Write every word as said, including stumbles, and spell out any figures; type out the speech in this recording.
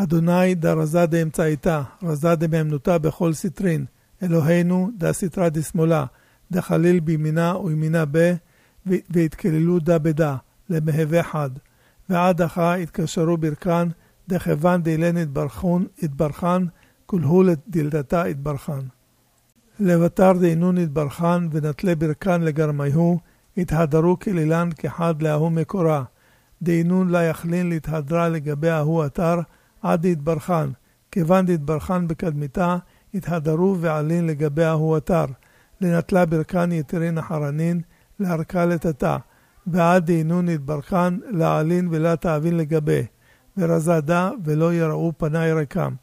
אדוני דה רזה דה אמצעיתה, רזה דה באמנותה בכל סטרין, אלוהינו דה סטרה דה שמאלה, דה חליל בימינה וימינה ב, והתכללו דה בדה, למהווה חד. ועד אחר התקשרו ברכן, דה חוון דילן התברכון, התברכן, כולהו לדלתתה התברכן. לבטר דינון התברכן, ונטלה ברכן לגרמיהו, התהדרו כלילן כחד להוא מקורה. דינון לה יכלין להתהדרה לגבי ההוא אתר, עד התברכן, כיוון דתברכן בקדמיתה, התהדרו ועלין לגבי ההוא אתר. לנטלה ברכן יתרין אחרנין, להרכה לתתה, ועד דינון התברכן, לעלין ולה תאבין לגבי. ורזדה ולא יראו פני רקם.